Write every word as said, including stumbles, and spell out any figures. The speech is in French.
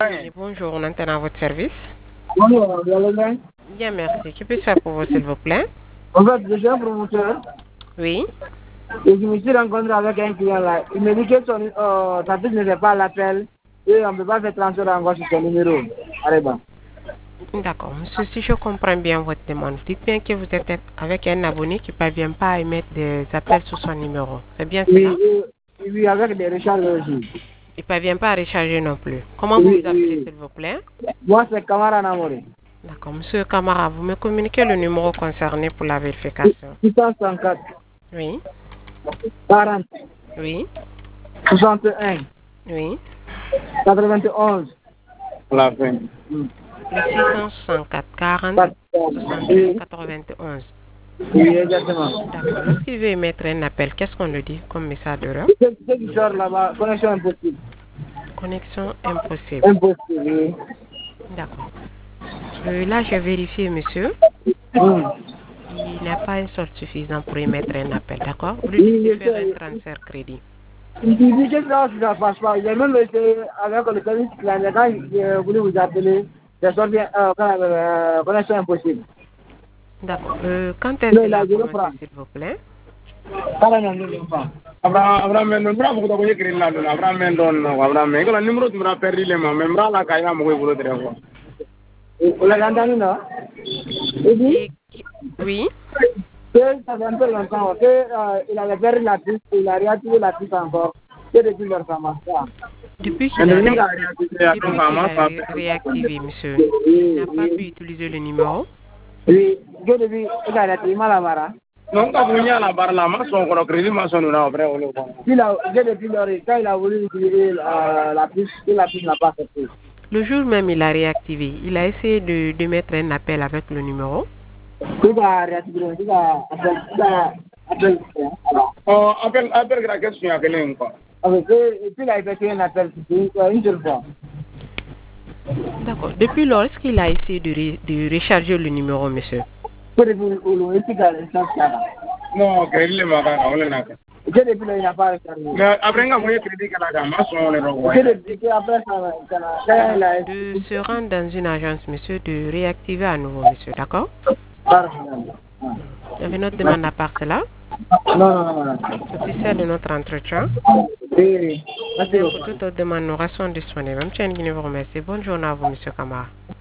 Oui, bonjour, on entend à votre service. Bonjour, vous allez bien? Bien, merci. Que puis-je faire pour vous, s'il vous plaît? En fait, je suis un promoteur Oui. et je me suis rencontré avec un client là. Il me dit que son, euh, sa fille ne fait pas l'appel et on ne peut pas faire transfert encore sur son numéro. Allez, bon. D'accord. Monsieur, si je comprends bien votre demande, vous dites bien que vous êtes avec un abonné qui ne parvient pas à émettre des appels sur son numéro. C'est bien Oui, cela? oui, oui, avec des recharges aussi. Il ne parvient pas à recharger non plus. Comment vous Oui, vous appelez, oui. s'il vous plaît? Moi, c'est Kamara Namori. D'accord. Monsieur Camara, vous me communiquez le numéro concerné pour la vérification. six cent soixante-quatre, Oui. quarante, Oui. soixante et un, Oui. quatre-vingt-onze. La fin. Le six cent soixante-quatre quarante soixante et un Oui, quatre-vingt-onze. oui, exactement. D'accord. Lorsqu'il veut émettre un appel, qu'est-ce qu'on lui dit comme message d'erreur? Ce ce qui sort là-bas, connexion impossible. Connexion impossible. Impossible, oui. D'accord. Euh, là, j'ai vérifié, monsieur. Hmm. Il n'a pas un solde suffisant pour émettre un appel, d'accord? Vous lui dites Oui, de je faire un sais. transfert crédit. Il dit que ça, ça ne passe pas. J'ai même essayé avec le service client, quand je voulais vous appeler, j'ai sorti euh, quand, euh, connexion impossible. D'accord. Euh, quand est-ce Non, que il là a a zéro commencé, franc. s'il vous plaît? Carrément, non, non, pas. Abraham, Abraham, non, bravo, vous avez écrit là, Abraham, non, Abraham, mais le numéro tu m'as perdu les mains, même là, la caille, moi, vous le dire. Vous l'avez entendu, non? Il dit Et, oui. que ça fait un peu longtemps, que, euh, il avait perdu la piste, il a réactivé la piste encore, que depuis leur commencement. Depuis qu'il a, ré- depuis qu'il a ré- réactivé, monsieur, il n'a pas pu utiliser le numéro. Oui, je depuis, il a réactivé la barre. Non, quand vous y a la barre là, ma son qu'on crédit, ma son là, après, on le voit. Il a, j'ai depuis leur, quand il a voulu utiliser euh, la piste, la piste n'a pas fait. Le jour même, il a réactivé. Il a essayé de, de mettre un appel avec le numéro. Il a réactivé, il a, il a, appel, oh, appel, appel, la question à quelqu'un, quoi. Et puis il a effectué un appel, une seule fois. D'accord. Depuis lors, est-ce qu'il a essayé de, ré- de recharger le numéro, monsieur? Non, crédit le matin, on le n'a pas. Je depuis là, il n'a pas rechargé. Mais après, on a envoyé crédit à la gamme, on le revoit. Je depuis après, ça il a De se rendre dans une agence, monsieur, de réactiver à nouveau, monsieur, d'accord? Il y avait notre demande à part cela. Non, non, non, non. Officiel de notre entretien. Oui, oui. Bien, pour toute autre demande, nous restons disponibles. Même chaîne qui nous remercie. Bonne journée à vous, monsieur Kamara.